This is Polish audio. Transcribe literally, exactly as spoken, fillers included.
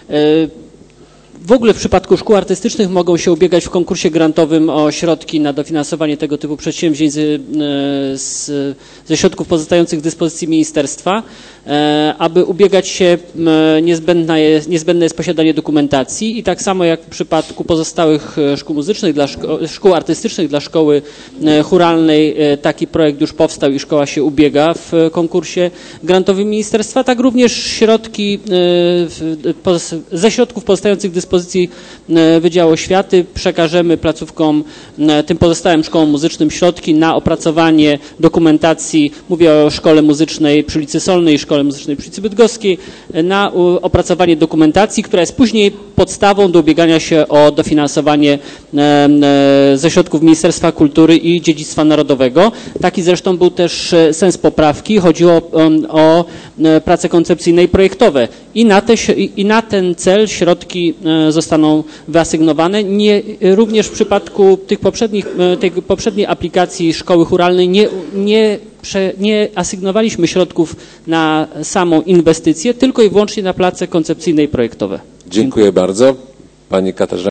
W ogóle w przypadku szkół artystycznych mogą się ubiegać w konkursie grantowym o środki na dofinansowanie tego typu przedsięwzięć z, z, ze środków pozostających w dyspozycji ministerstwa. Aby ubiegać się, niezbędna jest, niezbędne jest posiadanie dokumentacji i tak samo jak w przypadku pozostałych szkół muzycznych, dla szko szkół artystycznych, dla szkoły chóralnej taki projekt już powstał i szkoła się ubiega w konkursie grantowym ministerstwa, tak również środki ze środków pozostających w dyspozycji Wydziału Oświaty przekażemy placówkom, tym pozostałym szkołom muzycznym środki na opracowanie dokumentacji, mówię o szkole muzycznej przy ulicy Solnej i Szkole Muzycznej przy ulicy Bydgoskiej, na opracowanie dokumentacji, która jest później podstawą do ubiegania się o dofinansowanie ze środków Ministerstwa Kultury i Dziedzictwa Narodowego. Taki zresztą był też sens poprawki. Chodziło o, o prace koncepcyjne i projektowe. I na, te, I na ten cel środki zostaną wyasygnowane. Nie, również w przypadku tych poprzednich, tej poprzedniej aplikacji szkoły chóralnej nie, nie nie asygnowaliśmy środków na samą inwestycję, tylko i wyłącznie na prace koncepcyjne i projektowe. Dziękuję bardzo. Pani Katarzyna